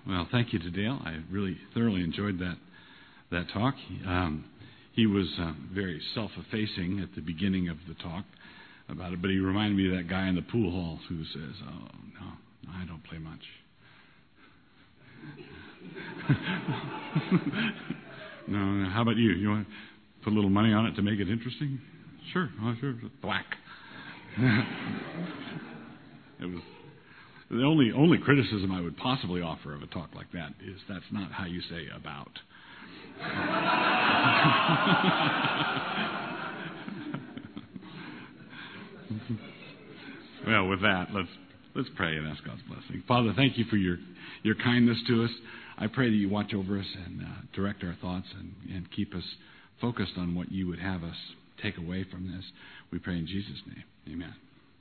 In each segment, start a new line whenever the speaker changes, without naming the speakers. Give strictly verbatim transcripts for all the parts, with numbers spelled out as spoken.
Well, thank you to Dale. I really thoroughly enjoyed that that talk. Um, he was uh, very self-effacing at the beginning of the talk about it, but he reminded me of that guy in the pool hall who says, "Oh no, I don't play much." no, no, how about you? You want to put a little money on it to make it interesting? Sure, oh, sure. Thwack. It was. The only only criticism I would possibly offer of a talk like that is that's not how you say about. Well, with that, let's let's pray and ask God's blessing. Father, thank you for your, your kindness to us. I pray that you watch over us and uh, direct our thoughts and, and keep us focused on what you would have us take away from this. We pray in Jesus' name. Amen.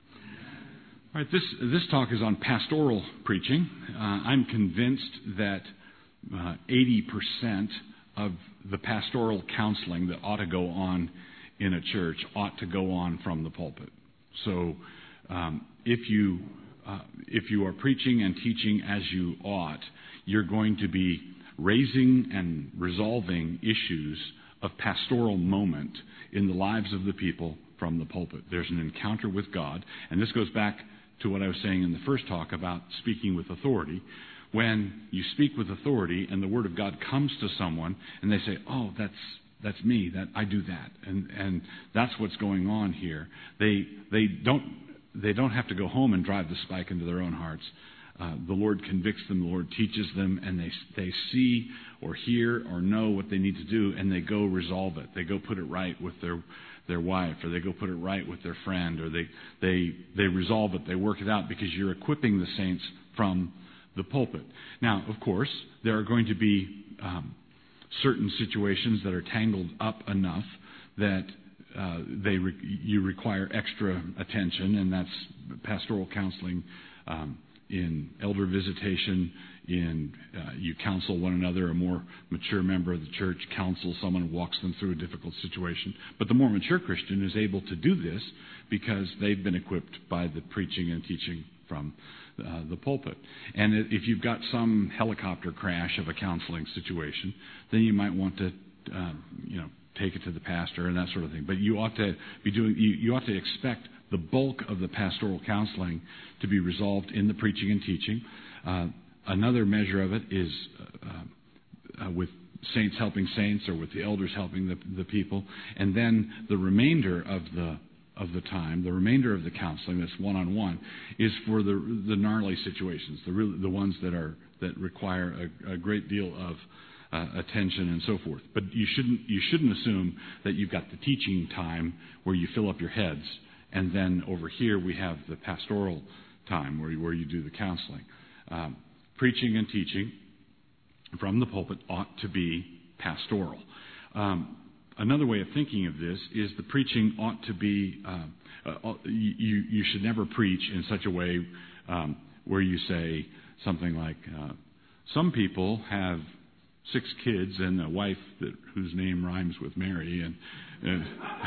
All right, this this talk is on pastoral preaching. Uh, I'm convinced that uh, eighty percent of the pastoral counseling that ought to go on in a church ought to go on from the pulpit. So, um, if you uh, if you are preaching and teaching as you ought, you're going to be raising and resolving issues of pastoral moment in the lives of the people from the pulpit. There's an encounter with God, and this goes back to what I was saying in the first talk about speaking with authority. When you speak with authority and the Word of God comes to someone and they say, "Oh, that's that's me. That I do that," and and that's what's going on here. They they don't they don't have to go home and drive the spike into their own hearts. Uh, the Lord convicts them. The Lord teaches them, and they they see or hear or know what they need to do, and they go resolve it. They go put it right with their their wife, or they go put it right with their friend, or they they they resolve it. They work it out because you're equipping the saints from the pulpit. Now, of course, there are going to be um, certain situations that are tangled up enough that uh, they re- you require extra attention, and that's pastoral counseling. Um, in elder visitation, in uh, you counsel one another. A more mature member of the church counsels someone who walks them through a difficult situation. But the more mature Christian is able to do this because they've been equipped by the preaching and teaching from uh, the pulpit. And if you've got some helicopter crash of a counseling situation, then you might want to, uh, you know, take it to the pastor and that sort of thing. But you ought to be doing. You, you ought to expect the bulk of the pastoral counseling to be resolved in the preaching and teaching. Uh, another measure of it is uh, uh, with saints helping saints, or with the elders helping the, the people. And then the remainder of the of the time, the remainder of the counseling that's one-on-one, is for the the gnarly situations, the real, the ones that are that require a, a great deal of uh, attention and so forth. But you shouldn't you shouldn't assume that you've got the teaching time where you fill up your heads. And then over here we have the pastoral time where you, where you do the counseling. Um, preaching and teaching from the pulpit ought to be pastoral. Um, another way of thinking of this is the preaching ought to be, uh, uh, you, you should never preach in such a way um, where you say something like, uh, some people have six kids and a wife that, whose name rhymes with Mary, and uh,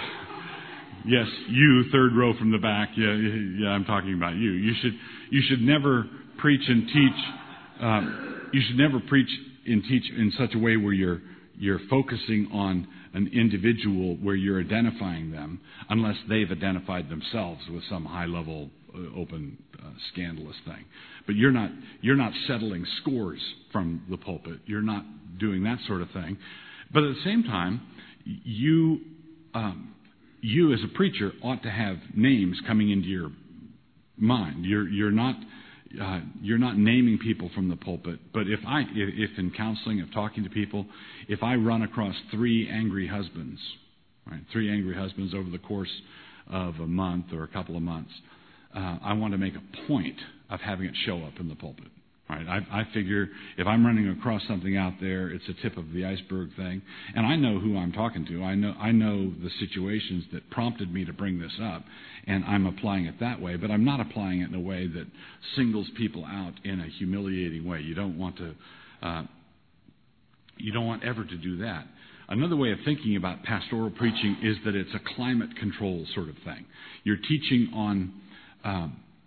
yes, you, third row from the back. Yeah, yeah, I'm talking about you. You should, you should never preach and teach. Um, you should never preach and teach in such a way where you're you're focusing on an individual, where you're identifying them, unless they've identified themselves with some high-level, uh, open, uh, scandalous thing. But you're not you're not settling scores from the pulpit. You're not doing that sort of thing. But at the same time, you. Um, You, as a preacher, ought to have names coming into your mind. You're, you're not, uh, you're not naming people from the pulpit. But if I, if in counseling, if talking to people, if I run across three angry husbands, right, three angry husbands over the course of a month or a couple of months, uh, I want to make a point of having it show up in the pulpit. Right? I, I figure if I'm running across something out there, it's a tip of the iceberg thing, and I know who I'm talking to. I know I know the situations that prompted me to bring this up, and I'm applying it that way. But I'm not applying it in a way that singles people out in a humiliating way. You don't want to. Uh, you don't want ever to do that. Another way of thinking about pastoral preaching is that it's a climate control sort of thing. You're teaching on. Um,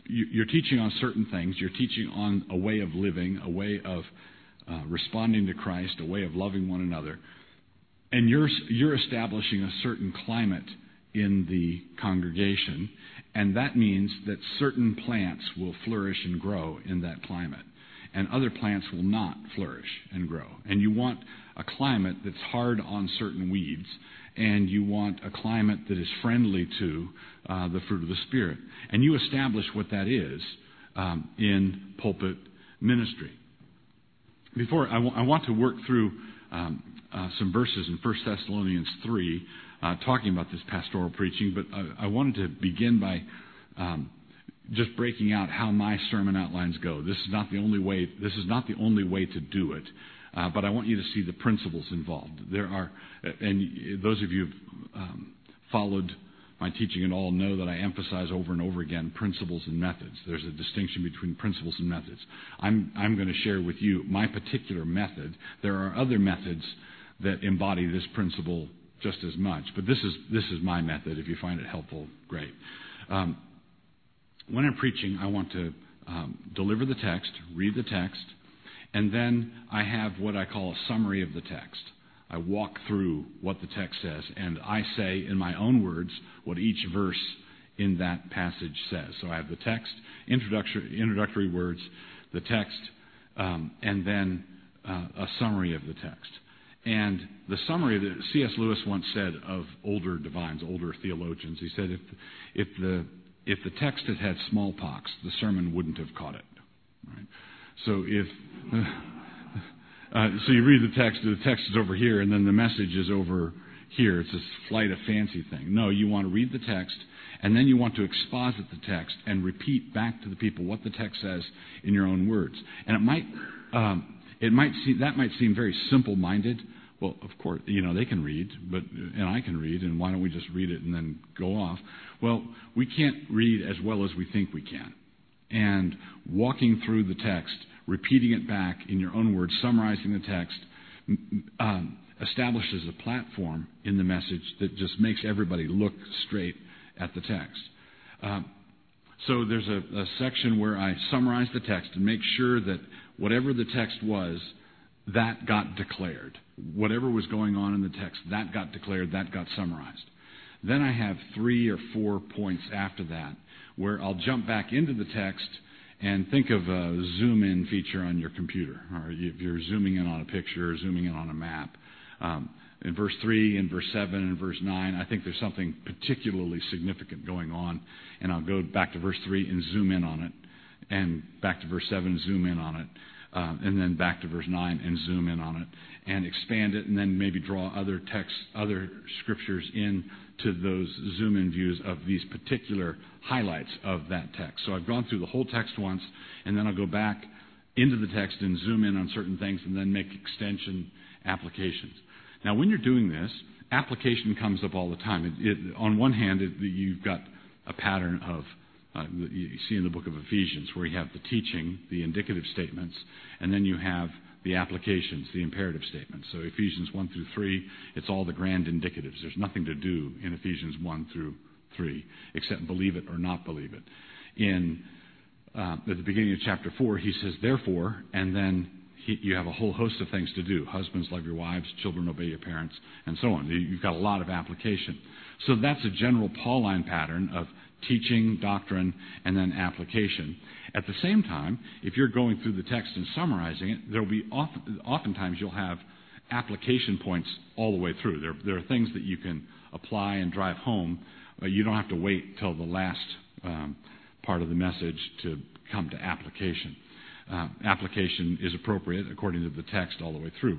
you're teaching on certain things. You're teaching on a way of living, a way of uh, responding to Christ, a way of loving one another. And you're you're establishing a certain climate in the congregation, and that means that certain plants will flourish and grow in that climate, and other plants will not flourish and grow. And you want a climate that's hard on certain weeds, and you want a climate that is friendly to uh, the fruit of the Spirit. And you establish what that is um, in pulpit ministry. Before, I, w- I want to work through um, uh, some verses in First Thessalonians three, uh, talking about this pastoral preaching, but I, I wanted to begin by um, just breaking out how my sermon outlines go. This is not the only way. This is not the only way to do it. Uh, but I want you to see the principles involved. There are, and those of you who've um, followed my teaching at all know that I emphasize over and over again principles and methods. There's a distinction between principles and methods. I'm, I'm going to share with you my particular method. There are other methods that embody this principle just as much, but this is this is my method. If you find it helpful, great. Um, when I'm preaching, I want to um, deliver the text, read the text, and then I have what I call a summary of the text. I walk through what the text says, and I say in my own words what each verse in that passage says. So I have the text, introductory, introductory words, the text, um, and then uh, a summary of the text. And the summary that C S Lewis once said of older divines, older theologians, he said if if the if the text had had smallpox, the sermon wouldn't have caught it. Right? So if uh, so you read the text, the text is over here, and then the message is over here. It's this flight of fancy thing. No, you want to read the text, and then you want to exposit the text and repeat back to the people what the text says in your own words. And it might um, it might seem, that might seem very simple-minded. Well, of course, you know, they can read, but and I can read, and why don't we just read it and then go off? Well, we can't read as well as we think we can. And walking through the text, repeating it back in your own words, summarizing the text, um, establishes a platform in the message that just makes everybody look straight at the text. Um, so there's a, a section where I summarize the text and make sure that whatever the text was, that got declared. Whatever was going on in the text, that got declared, that got summarized. Then I have three or four points after that where I'll jump back into the text and think of a zoom-in feature on your computer, or if you're zooming in on a picture or zooming in on a map. Um, in verse three, and verse seven, and verse nine, I think there's something particularly significant going on, and I'll go back to verse three and zoom in on it, and back to verse seven and zoom in on it, uh, and then back to verse nine and zoom in on it, and expand it, and then maybe draw other texts, other scriptures in to those zoom-in views of these particular highlights of that text. So I've gone through the whole text once, and then I'll go back into the text and zoom in on certain things and then make extension applications. Now, when you're doing this, application comes up all the time. It, it, on one hand, it, you've got a pattern of, uh, you see in the book of Ephesians, where you have the teaching, the indicative statements, and then you have the applications, the imperative statements. So Ephesians one through three, it's all the grand indicatives. There's nothing to do in Ephesians one through three except believe it or not believe it. In uh, at the beginning of chapter four, he says, therefore, and then he, you have a whole host of things to do. Husbands, love your wives. Children, obey your parents, and so on. You've got a lot of application. So that's a general Pauline pattern of teaching, doctrine, and then application. At the same time, if you're going through the text and summarizing it, there'll be often, oftentimes you'll have application points all the way through. There, there are things that you can apply and drive home. But you don't have to wait till the last um, part of the message to come to application. Uh, application is appropriate according to the text all the way through.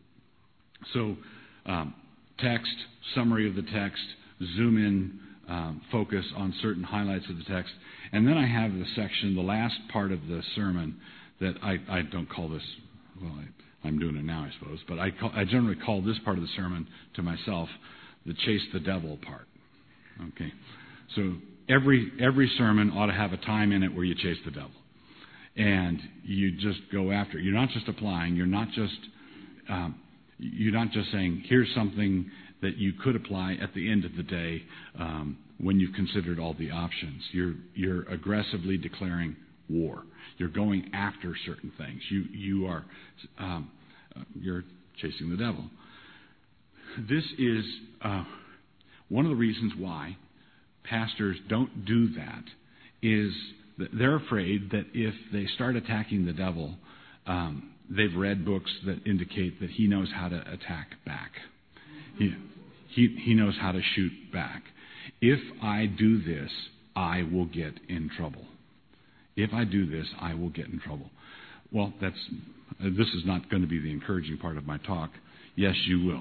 So um, text, summary of the text, zoom in, um, focus on certain highlights of the text. And then I have the section, the last part of the sermon that I, I don't call this, well, I, I'm doing it now, I suppose, but I, call, I generally call this part of the sermon to myself the chase the devil part. Okay, so every every sermon ought to have a time in it where you chase the devil, and you just go after it. You're not just applying. You're not just um, you're not just saying here's something that you could apply at the end of the day um, when you've considered all the options. You're, you're aggressively declaring war. You're going after certain things. You, you are um, you're chasing the devil. This is uh, one of the reasons why pastors don't do that is that they're afraid that if they start attacking the devil, um, they've read books that indicate that he knows how to attack back. He, he, he knows how to shoot back. If I do this, I will get in trouble. If I do this, I will get in trouble. Well, that's uh, this is not going to be the encouraging part of my talk. Yes, you will.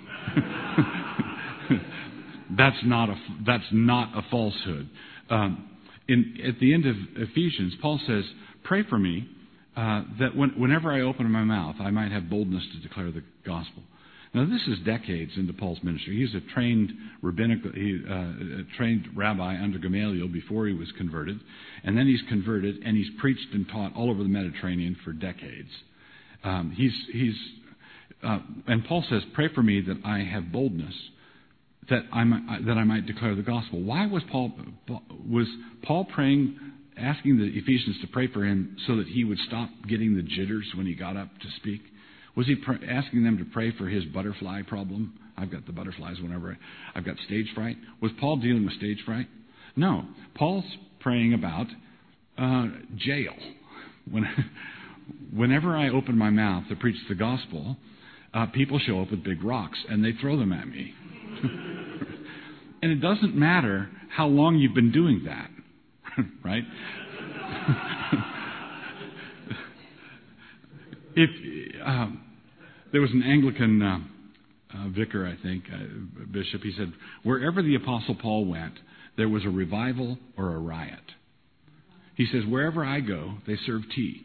that's not a that's not a falsehood. Um, in at the end of Ephesians, Paul says, "Pray for me uh, that when, whenever I open my mouth, I might have boldness to declare the gospel." Now, this is decades into Paul's ministry. He's a trained rabbinical, he, uh, a trained rabbi under Gamaliel before he was converted, and then he's converted and he's preached and taught all over the Mediterranean for decades. Um, he's he's uh, and Paul says, "Pray for me that I have boldness, that I might, that I might declare the gospel." Why was Paul was Paul praying, asking the Ephesians to pray for him so that he would stop getting the jitters when he got up to speak? Was he pr- asking them to pray for his butterfly problem? I've got the butterflies whenever I, I've got stage fright. Was Paul dealing with stage fright? No. Paul's praying about uh, jail. When, whenever I open my mouth to preach the gospel, uh, people show up with big rocks and they throw them at me. And it doesn't matter how long you've been doing that, right? If um, there was an Anglican uh, uh, vicar, I think, uh, bishop, he said, wherever the Apostle Paul went, there was a revival or a riot. He says, wherever I go, they serve tea.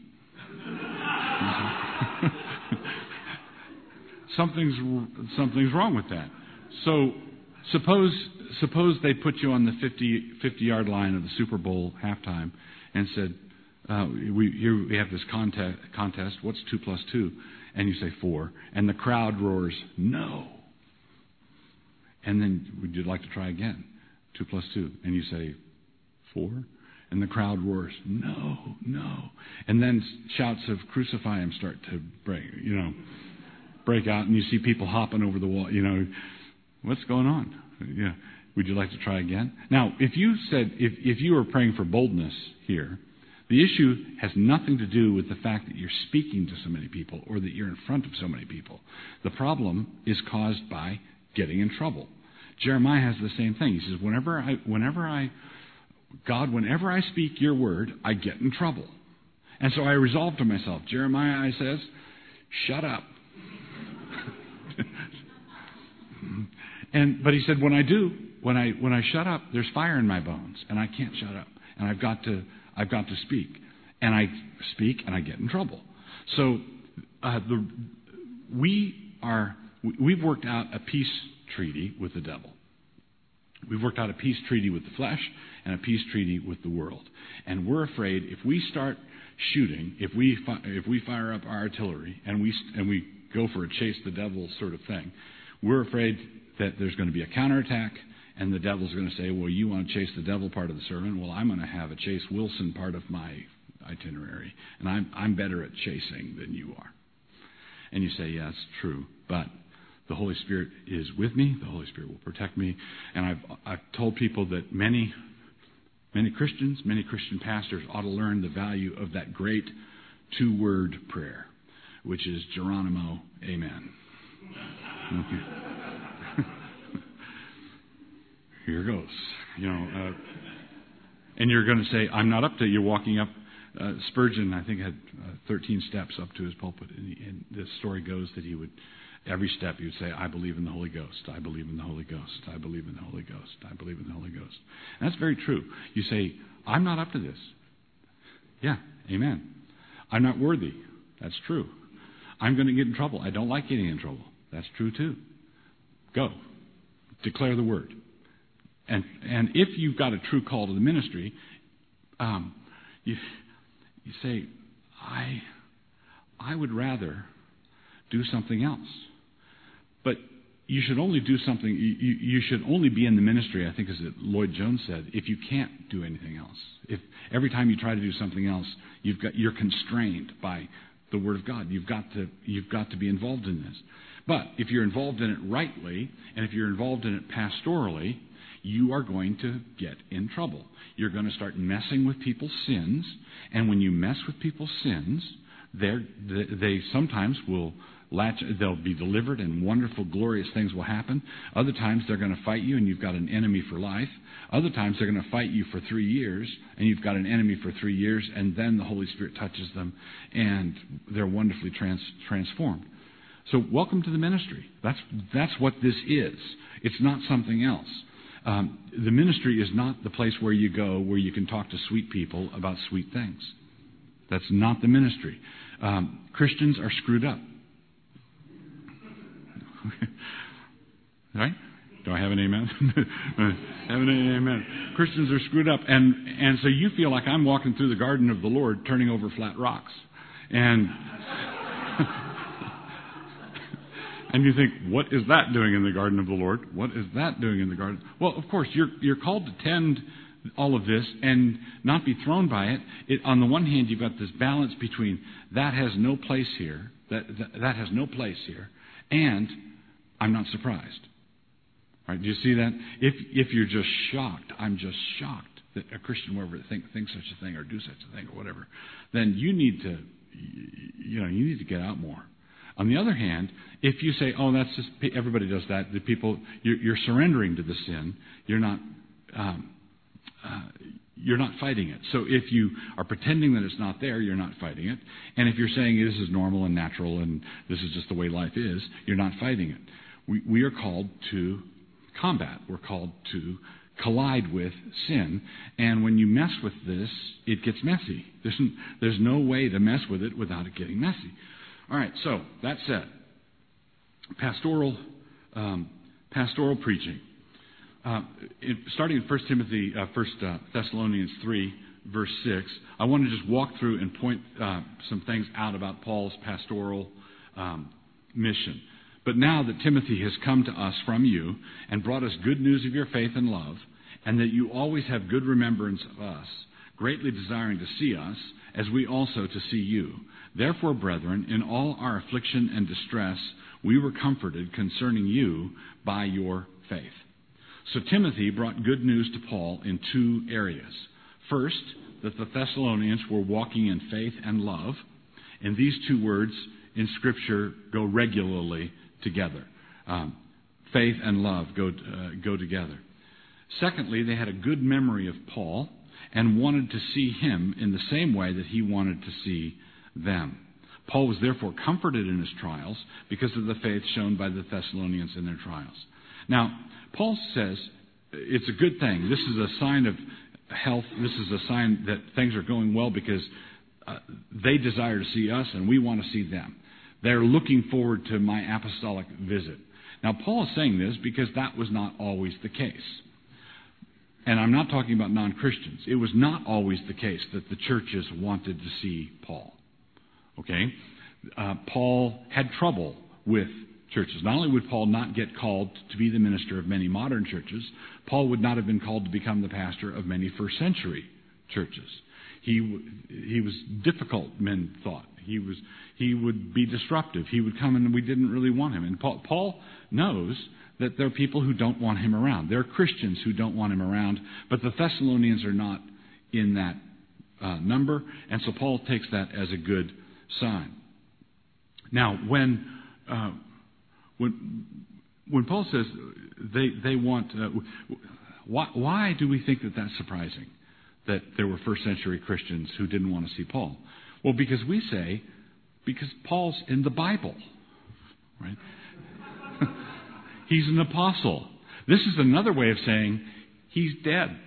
something's something's wrong with that. So suppose suppose they put you on the fifty, fifty-yard line of the Super Bowl halftime and said, Uh, we, here we have this contest, contest. What's two plus two? And you say four. And the crowd roars, no. And then, would you like to try again? Two plus two. And you say, four. And the crowd roars, no, no. And then shouts of crucify him start to break, you know, break out. And you see people hopping over the wall. You know, what's going on? Yeah. Would you like to try again? Now, if you said, if, if you were praying for boldness here, the issue has nothing to do with the fact that you're speaking to so many people or that you're in front of so many people. The problem is caused by getting in trouble. Jeremiah has the same thing. He says, whenever I, whenever I, God, whenever I speak your word, I get in trouble. And so I resolved to myself, Jeremiah, I says, shut up. and but he said, when I do, when I when I shut up, there's fire in my bones, and I can't shut up, and I've got to. I've got to speak, and I speak, and I get in trouble. So, uh, the we are we've worked out a peace treaty with the devil. We've worked out a peace treaty with the flesh and a peace treaty with the world. And we're afraid if we start shooting, if we fi- if we fire up our artillery and we and we go for a chase the devil sort of thing, we're afraid that there's going to be a counterattack. And the devil's going to say, well, you want to chase the devil part of the sermon? Well, I'm going to have a Chase Wilson part of my itinerary. And I'm, I'm better at chasing than you are. And you say, yeah, it's true. But the Holy Spirit is with me. The Holy Spirit will protect me. And I've, I've told people that many, many Christians, many Christian pastors ought to learn the value of that great two-word prayer, which is Geronimo, amen. Okay. Here goes, you know, uh, and you're going to say, I'm not up to it. You're walking up. Uh, Spurgeon, I think, had uh, thirteen steps up to his pulpit. And, he, and the story goes that he would, every step, he would say, I believe in the Holy Ghost. I believe in the Holy Ghost. I believe in the Holy Ghost. I believe in the Holy Ghost. And that's very true. You say, I'm not up to this. Yeah, amen. I'm not worthy. That's true. I'm going to get in trouble. I don't like getting in trouble. That's true, too. Go. Declare the word. And and if you've got a true call to the ministry, um, you you say, I I would rather do something else. But you should only do something, you, you, you should only be in the ministry, I think as Lloyd Jones said, if you can't do anything else. If every time you try to do something else, you've got, you're constrained by the Word of God. You've got to, you've got to be involved in this. But if you're involved in it rightly, and if you're involved in it pastorally, you are going to get in trouble. You're going to start messing with people's sins, and when you mess with people's sins, they're, they sometimes will latch, they'll be delivered, and wonderful, glorious things will happen. Other times they're going to fight you, and you've got an enemy for life. Other times they're going to fight you for three years, and you've got an enemy for three years, and then the Holy Spirit touches them, and they're wonderfully trans, transformed. So welcome to the ministry. That's that's what this is. It's not something else. Um, the ministry is not the place where you go where you can talk to sweet people about sweet things. That's not the ministry. Um, Christians are screwed up. Right? Do I have an amen? have an amen. Christians are screwed up. And, and so you feel like I'm walking through the garden of the Lord turning over flat rocks. And... And you think, what is that doing in the garden of the Lord? What is that doing in the garden? Well, of course, you're you're called to tend all of this and not be thrown by it. It on the one hand, you've got this balance between that has no place here, that that, that has no place here, and I'm not surprised. Right? Do you see that? If if you're just shocked, I'm just shocked that a Christian would ever think think such a thing or do such a thing or whatever, then you need to you know you need to get out more. On the other hand, if you say, "Oh, that's just everybody does that," the people you're, you're surrendering to the sin. You're not um, uh, you're not fighting it. So if you are pretending that it's not there, you're not fighting it. And if you're saying this is normal and natural and this is just the way life is, you're not fighting it. We we are called to combat. We're called to collide with sin. And when you mess with this, it gets messy. There's there's no way to mess with it without it getting messy. All right, so that said, pastoral um, pastoral preaching. Uh, it, starting in First Timothy, uh, First uh, Thessalonians three, verse six, I want to just walk through and point uh, some things out about Paul's pastoral um, mission. But now that Timothy has come to us from you and brought us good news of your faith and love, and that you always have good remembrance of us, greatly desiring to see us, as we also to see you. Therefore, brethren, in all our affliction and distress, we were comforted concerning you by your faith. So Timothy brought good news to Paul in two areas. First, that the Thessalonians were walking in faith and love. And these two words in Scripture go regularly together. Um, faith and love go, uh, go together. Secondly, they had a good memory of Paul and wanted to see him in the same way that he wanted to see them. Paul was therefore comforted in his trials because of the faith shown by the Thessalonians in their trials. Now, Paul says it's a good thing. This is a sign of health. This is a sign that things are going well because uh, they desire to see us and we want to see them. They're looking forward to my apostolic visit. Now, Paul is saying this because that was not always the case. And I'm not talking about non-Christians. It was not always the case that the churches wanted to see Paul. Okay? Uh, Paul had trouble with churches. Not only would Paul not get called to be the minister of many modern churches, Paul would not have been called to become the pastor of many first century churches. He he was difficult, men thought. He was he would be disruptive. He would come and we didn't really want him. And Paul, Paul knows that there are people who don't want him around. There are Christians who don't want him around, but the Thessalonians are not in that uh, number, and so Paul takes that as a good sign. Now, when uh, when when Paul says they they want, uh, why why do we think that that's surprising? That there were first century Christians who didn't want to see Paul? Well, because we say because Paul's in the Bible, right? He's an apostle. This is another way of saying he's dead.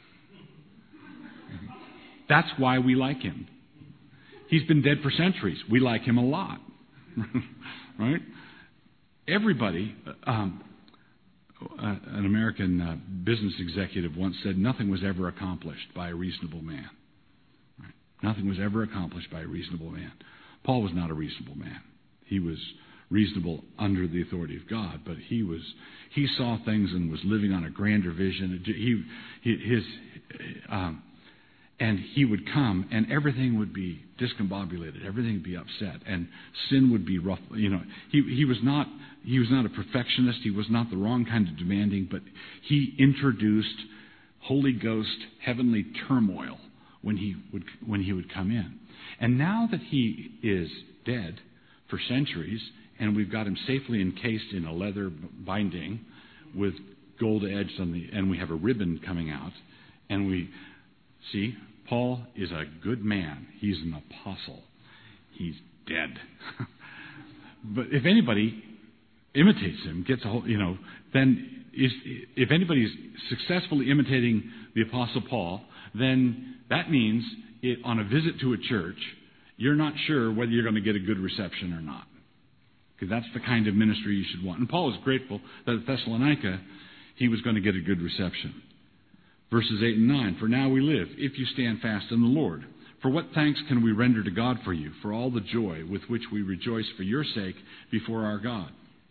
That's why we like him. He's been dead for centuries. We like him a lot. Right? Everybody, um, uh, an American uh, business executive once said, nothing was ever accomplished by a reasonable man. Right? Nothing was ever accomplished by a reasonable man. Paul was not a reasonable man. He was reasonable under the authority of God, but he was he saw things and was living on a grander vision. He, he his um, and he would come, and everything would be discombobulated, everything would be upset, and sin would be rough. You know, he he was not he was not a perfectionist. He was not the wrong kind of demanding, but he introduced Holy Ghost heavenly turmoil when he would when he would come in. And now that he is dead for centuries, and we've got him safely encased in a leather binding with gold edged on the, and we have a ribbon coming out, and we see Paul is a good man. He's an apostle. He's dead. But if anybody imitates him, gets a whole, you know, then is, if anybody's successfully imitating the Apostle Paul, then that means it, on a visit to a church, you're not sure whether you're going to get a good reception or not. Because that's the kind of ministry you should want. And Paul was grateful that at Thessalonica he was going to get a good reception. Verses eight and nine, "For now we live, if you stand fast in the Lord. For what thanks can we render to God for you, for all the joy with which we rejoice for your sake before our God?"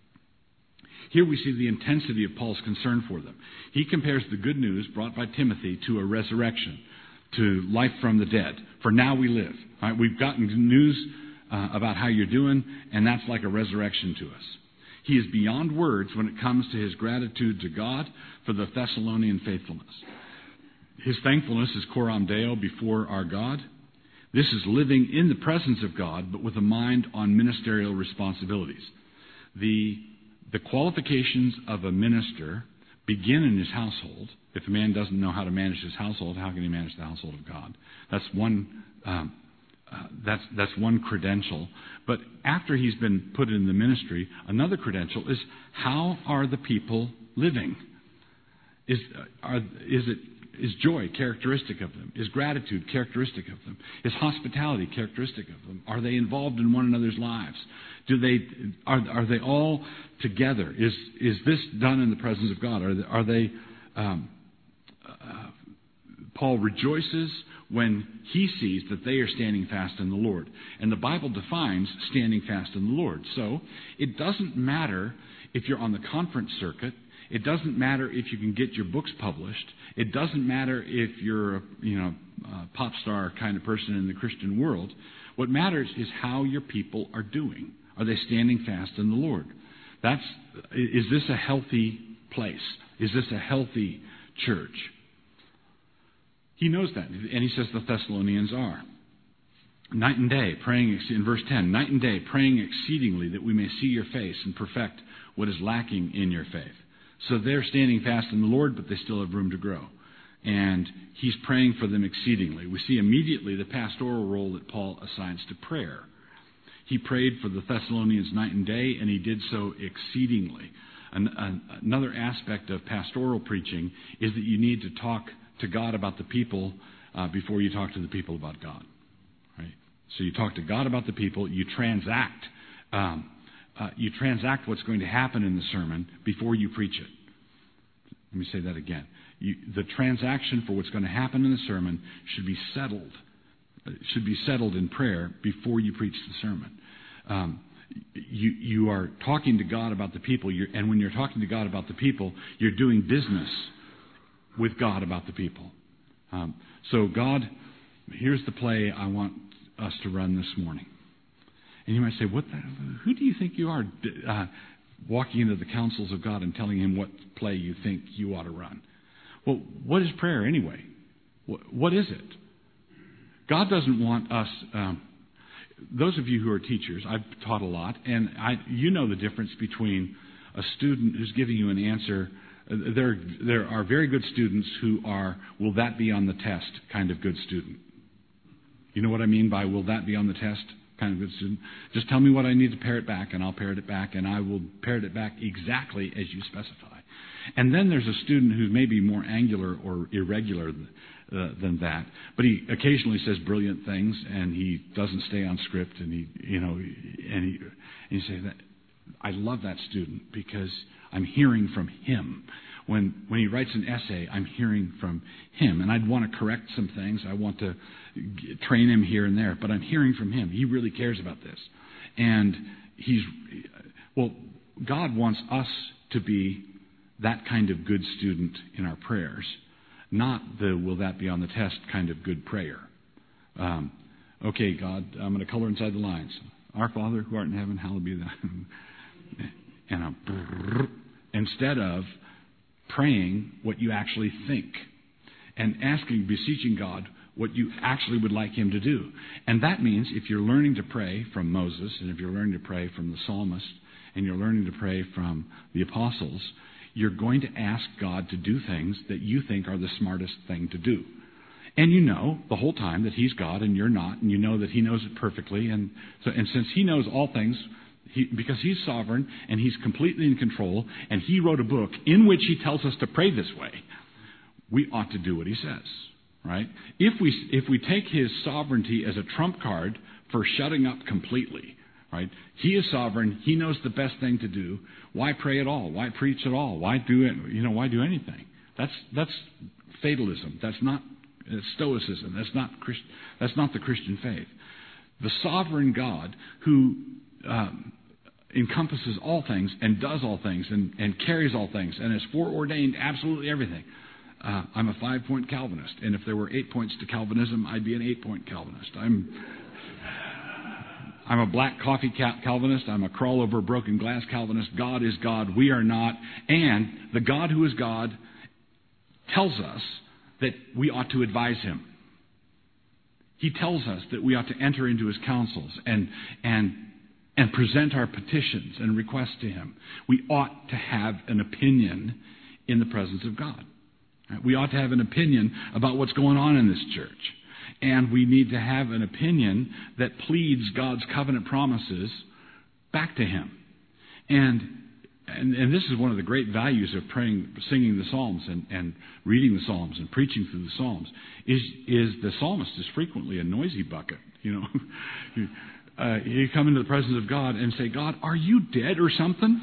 Here we see the intensity of Paul's concern for them. He compares the good news brought by Timothy to a resurrection, to life from the dead. For now we live. All right, we've gotten news uh, about how you're doing, and that's like a resurrection to us. He is beyond words when it comes to his gratitude to God for the Thessalonian faithfulness. His thankfulness is coram Deo, before our God. This is living in the presence of God, but with a mind on ministerial responsibilities. The, the qualifications of a minister begin in his household. If a man doesn't know how to manage his household, how can he manage the household of God? That's one um, uh, that's that's one credential. But after he's been put in the ministry, another credential is, how are the people living? Is are is it is joy characteristic of them? Is gratitude characteristic of them? Is hospitality characteristic of them? Are they involved in one another's lives? Do they are are they all together? Is is this done in the presence of God? Are they, are they um, uh, Paul rejoices when he sees that they are standing fast in the Lord. And the Bible defines standing fast in the Lord. So it doesn't matter if you're on the conference circuit. It doesn't matter if you can get your books published. It doesn't matter if you're a, you know, a pop star kind of person in the Christian world. What matters is how your people are doing. Are they standing fast in the Lord? That's, is this a healthy place? Is this a healthy church? He knows that, and he says the Thessalonians are. Night and day, praying, in verse ten, night and day, praying exceedingly that we may see your face and perfect what is lacking in your faith. So they're standing fast in the Lord, but they still have room to grow. And he's praying for them exceedingly. We see immediately the pastoral role that Paul assigns to prayer. He prayed for the Thessalonians night and day, and he did so exceedingly. An, an, another aspect of pastoral preaching is that you need to talk to God about the people uh, before you talk to the people about God. Right? So you talk to God about the people, you transact um, uh, you transact what's going to happen in the sermon before you preach it. Let me say that again. You, the transaction for what's going to happen in the sermon should be settled. It should be settled in prayer before you preach the sermon. Um, you you are talking to God about the people, you're, and when you're talking to God about the people, you're doing business with God about the people. Um, so God, here's the play I want us to run this morning. And you might say, "What? The, who do you think you are, uh, walking into the counsels of God and telling Him what play you think you ought to run?" Well, what is prayer anyway? What, what is it? God doesn't want us. Um, those of you who are teachers, I've taught a lot, and I, you know the difference between a student who's giving you an answer. There, there are very good students who are, "Will that be on the test?" kind of good student. You know what I mean by "will that be on the test" kind of good student? Just tell me what I need to parrot back, and I'll parrot it back, and I will parrot it back exactly as you specify. And then there's a student who's maybe more angular or irregular uh, than that, but he occasionally says brilliant things, and he doesn't stay on script, and he, you know, and he, and you say that I love that student because I'm hearing from him. When when he writes an essay, I'm hearing from him. And I'd want to correct some things. I want to g- train him here and there. But I'm hearing from him. He really cares about this. And he's, well, God wants us to be that kind of good student in our prayers, not the will that be on the test kind of good prayer. Um, okay, God, I'm going to color inside the lines. Our Father who art in heaven, hallowed be thy name. And I'm, instead of praying what you actually think and asking, beseeching God what you actually would like him to do. And that means if you're learning to pray from Moses, and if you're learning to pray from the psalmist, and you're learning to pray from the apostles, you're going to ask God to do things that you think are the smartest thing to do. And you know the whole time that he's God and you're not, and you know that he knows it perfectly. And so, and since he knows all things, he, because he's sovereign and he's completely in control, and he wrote a book in which he tells us to pray this way, we ought to do what he says, right? If we if we take his sovereignty as a trump card for shutting up completely, right? He is sovereign. He knows the best thing to do. Why pray at all? Why preach at all? Why do it? You know, why do anything? That's that's fatalism. That's not It's stoicism. That's not Christ, that's not the Christian faith. The sovereign God who um, encompasses all things and does all things and, and carries all things and has foreordained absolutely everything. Uh, I'm a five-point Calvinist, and if there were eight points to Calvinism, I'd be an eight-point Calvinist. I'm I'm a black coffee Calvinist. I'm a crawl over broken glass Calvinist. God is God. We are not. And the God who is God tells us that we ought to advise him. He tells us that we ought to enter into his counsels and and and present our petitions and requests to him. We ought to have an opinion in the presence of God. We ought to have an opinion about what's going on in this church. And we need to have an opinion that pleads God's covenant promises back to him. And And, and this is one of the great values of praying, singing the Psalms and, and reading the Psalms and preaching through the Psalms, is is the psalmist is frequently a noisy bucket. You know, you, uh, you come into the presence of God and say, God, are you dead or something?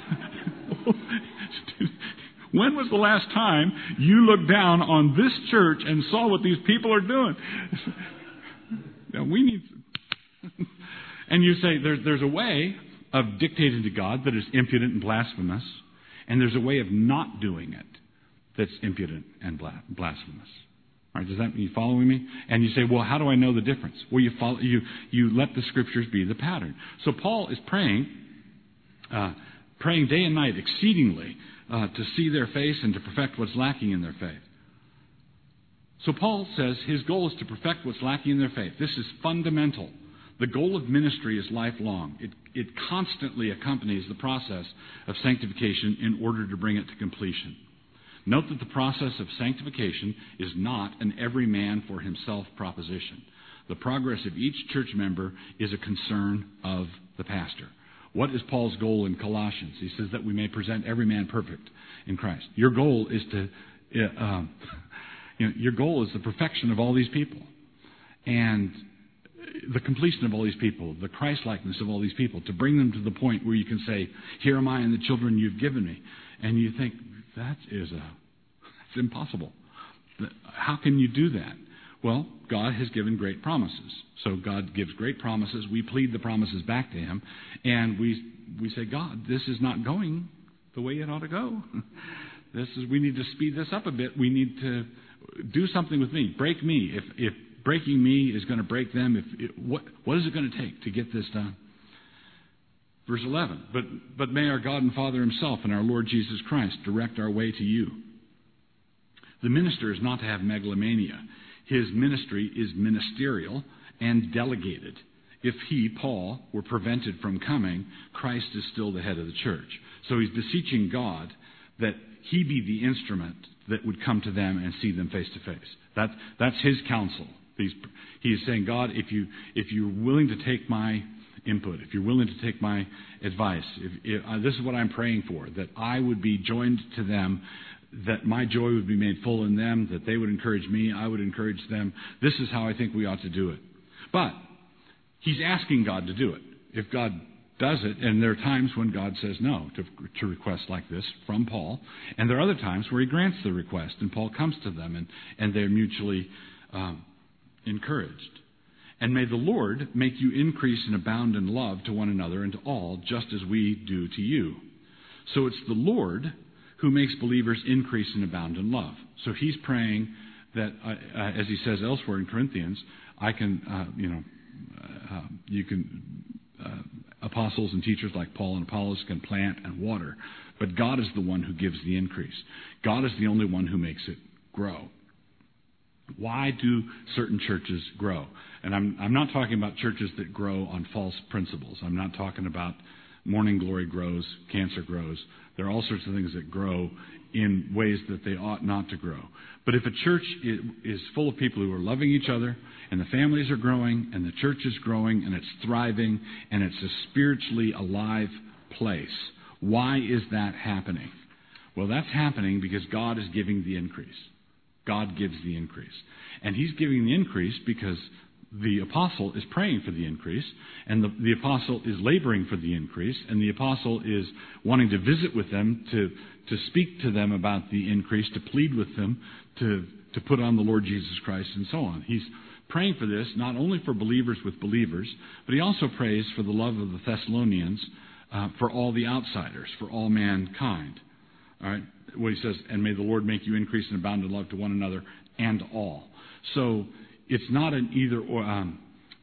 When was the last time you looked down on this church and saw what these people are doing? Now, we need, and you say there's there's a way of dictating to God that is impudent and blasphemous, and there's a way of not doing it that's impudent and blasphemous. All right, does that mean you following me? And you say, well, how do I know the difference? Well, you follow, you you let the Scriptures be the pattern. So Paul is praying, uh, praying day and night exceedingly uh, to see their face and to perfect what's lacking in their faith. So Paul says his goal is to perfect what's lacking in their faith. This is fundamental. The goal of ministry is lifelong. It, it constantly accompanies the process of sanctification in order to bring it to completion. Note that the process of sanctification is not an every man for himself proposition. The progress of each church member is a concern of the pastor. What is Paul's goal in Colossians? He says that we may present every man perfect in Christ. Your goal is to, uh, um, you know, your goal is the perfection of all these people. And the completion of all these people, the Christ-likeness of all these people, to bring them to the point where you can say, here am I and the children you've given me. And you think, that is a, that's impossible. How can you do that? Well, God has given great promises. So God gives great promises. We plead the promises back to him. And we we say, God, this is not going the way it ought to go. This is, we need to speed this up a bit. We need to do something with me. Break me. If if breaking me is going to break them, if it, what what is it going to take to get this done? Verse eleven, but but may our God and Father himself and our Lord Jesus Christ direct our way to you. The minister is not to have megalomania. His ministry is ministerial and delegated. If he, Paul, were prevented from coming, Christ is still the head of the church. So he's beseeching God that he be the instrument that would come to them and see them face to face. That, that's his counsel. He's, he is saying, God, if, you, if you're willing to take my input, if you're willing to take my advice, if, if, uh, this is what I'm praying for, that I would be joined to them, that my joy would be made full in them, that they would encourage me, I would encourage them. This is how I think we ought to do it. But he's asking God to do it. If God does it, and there are times when God says no to, to requests like this from Paul, and there are other times where he grants the request, and Paul comes to them, and, and they're mutually um, encouraged. And may the Lord make you increase and abound in love to one another and to all, just as we do to you. So it's the Lord who makes believers increase and abound in love. So he's praying that, uh, uh, as he says elsewhere in Corinthians, I can, uh, you know, uh, you can, uh, apostles and teachers like Paul and Apollos can plant and water, but God is the one who gives the increase. God is the only one who makes it grow. Why do certain churches grow? And I'm, I'm not talking about churches that grow on false principles. I'm not talking about morning glory grows, cancer grows. There are all sorts of things that grow in ways that they ought not to grow. But if a church is full of people who are loving each other, and the families are growing, and the church is growing, and it's thriving, and it's a spiritually alive place, why is that happening? Well, that's happening because God is giving the increase. God gives the increase. And he's giving the increase because the apostle is praying for the increase, and the, the apostle is laboring for the increase, and the apostle is wanting to visit with them, to, to speak to them about the increase, to plead with them, to, to put on the Lord Jesus Christ, and so on. He's praying for this, not only for believers with believers, but he also prays for the love of the Thessalonians, uh, for all the outsiders, for all mankind. All right, what he says, and may the Lord make you increase in abound in love to one another and all. So it's not an either or. Um,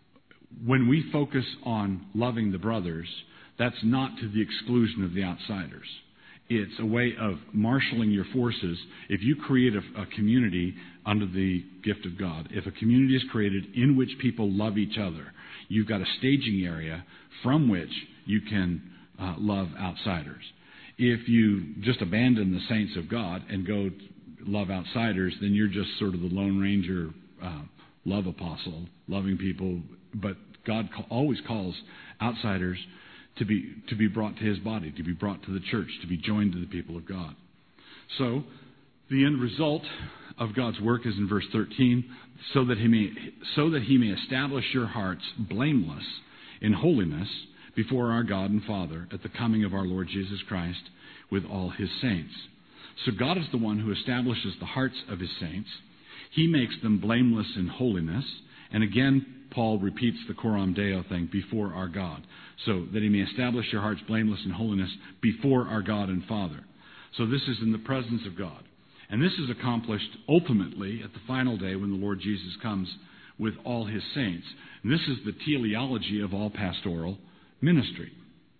when we focus on loving the brothers, that's not to the exclusion of the outsiders. It's a way of marshaling your forces. If you create a, a community under the gift of God, if a community is created in which people love each other, you've got a staging area from which you can uh, love outsiders. If you just abandon the saints of God and go love outsiders, then you're just sort of the Lone Ranger uh, love apostle, loving people. But God always calls outsiders to be to be brought to his body, to be brought to the church, to be joined to the people of God. So the end result of God's work is in verse thirteen, so that he may so that he may establish your hearts blameless in holiness before our God and Father at the coming of our Lord Jesus Christ with all his saints. So God is the one who establishes the hearts of his saints. He makes them blameless in holiness. And again, Paul repeats the coram Deo thing, before our God, so that he may establish your hearts blameless in holiness before our God and Father. So this is in the presence of God. And this is accomplished ultimately at the final day when the Lord Jesus comes with all his saints. And this is the teleology of all pastoral ministry.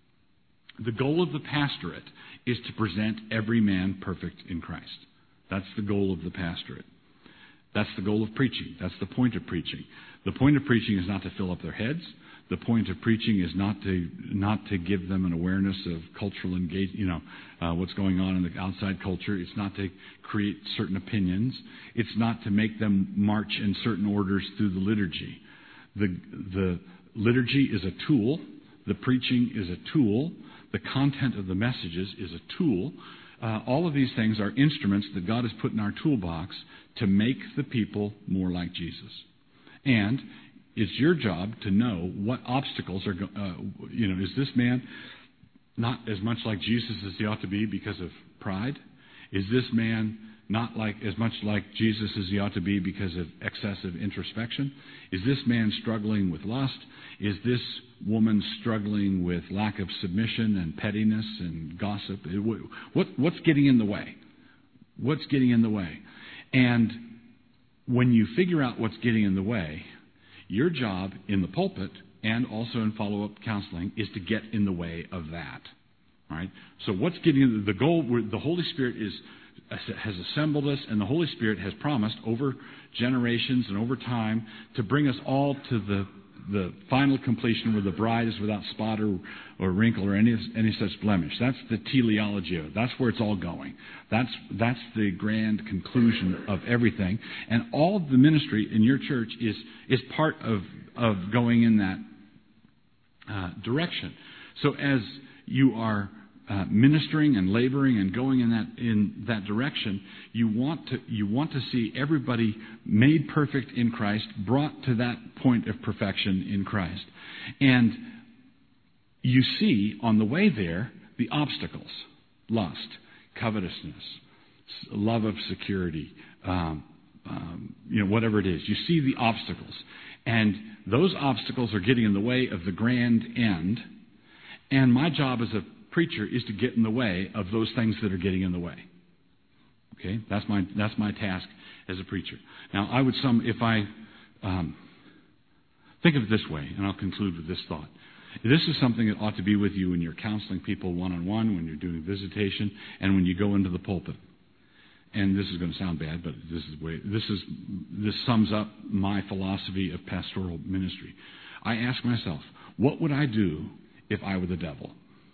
The goal of the pastorate is to present every man perfect in Christ. That's the goal of the pastorate. That's the goal of preaching. That's the point of preaching. The point of preaching is not to fill up their heads. The point of preaching is not to not to give them an awareness of cultural engagement, you know, uh, what's going on in the outside culture. It's not to create certain opinions. It's not to make them march in certain orders through the liturgy. The the liturgy is a tool. The preaching is a tool. The content of the messages is a tool. Uh, all of these things are instruments that God has put in our toolbox to make the people more like Jesus. And it's your job to know what obstacles are, uh, you know, is this man not as much like Jesus as he ought to be because of pride? Is this man not like as much like Jesus as he ought to be because of excessive introspection? Is this man struggling with lust? Is this woman struggling with lack of submission and pettiness and gossip? What, what's getting in the way? What's getting in the way? And when you figure out what's getting in the way, your job in the pulpit and also in follow-up counseling is to get in the way of that. All right? So what's getting in the, the goal? The Holy Spirit is has assembled us, and the Holy Spirit has promised over generations and over time to bring us all to the the final completion where the bride is without spot or, or wrinkle or any any such blemish. That's the teleology of it. That's where it's all going. That's that's the grand conclusion of everything. And all of the ministry in your church is is part of of going in that uh, direction. So as you are Uh, ministering and laboring and going in that in that direction, you want to you want to see everybody made perfect in Christ, brought to that point of perfection in Christ. And you see on the way there the obstacles: lust, covetousness, love of security, um, um, you know, whatever it is. You see the obstacles. And those obstacles are getting in the way of the grand end. And my job as a preacher is to get in the way of those things that are getting in the way. Okay? That's my that's my task as a preacher. Now, I would sum, if I um, think of it this way, and I'll conclude with this thought. This is something that ought to be with you when you're counseling people one-on-one, when you're doing visitation, and when you go into the pulpit. And this is going to sound bad, but this is way, this is this sums up my philosophy of pastoral ministry. I ask myself, what would I do if I were the devil?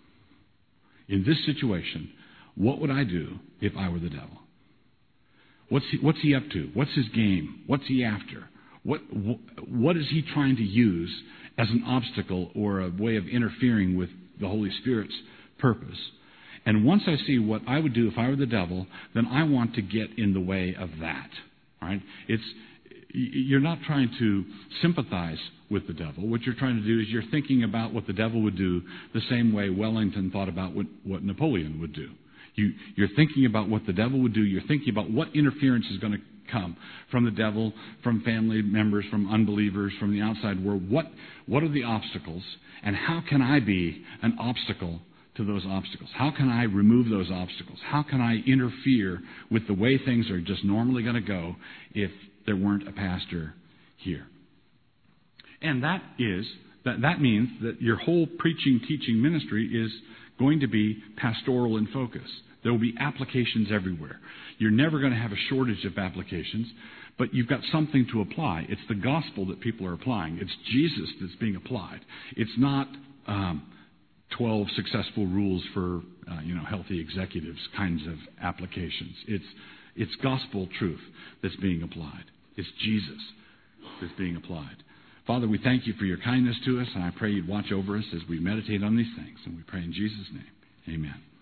In this situation, what would I do if I were the devil? What's he, what's he up to? What's his game? What's he after? What what is he trying to use as an obstacle or a way of interfering with the Holy Spirit's purpose? And once I see what I would do if I were the devil, then I want to get in the way of that. All right? It's you're not trying to sympathize with the devil. What you're trying to do is you're thinking about what the devil would do the same way Wellington thought about what, what Napoleon would do. You, you're thinking about what the devil would do. You're thinking about what interference is going to come from the devil, from family members, from unbelievers, from the outside world. What, what are the obstacles, and how can I be an obstacle to those obstacles? How can I remove those obstacles? How can I interfere with the way things are just normally going to go if there weren't a pastor here? And that is that that means that your whole preaching, teaching ministry is going to be pastoral in focus. There will be applications everywhere. You're never going to have a shortage of applications, but you've got something to apply. It's the gospel that people are applying. It's Jesus that's being applied. It's not um, twelve successful rules for uh, you know healthy executives kinds of applications. It's it's gospel truth that's being applied. It's Jesus that's being applied. Father, we thank you for your kindness to us, and I pray you'd watch over us as we meditate on these things. And we pray in Jesus' name. Amen.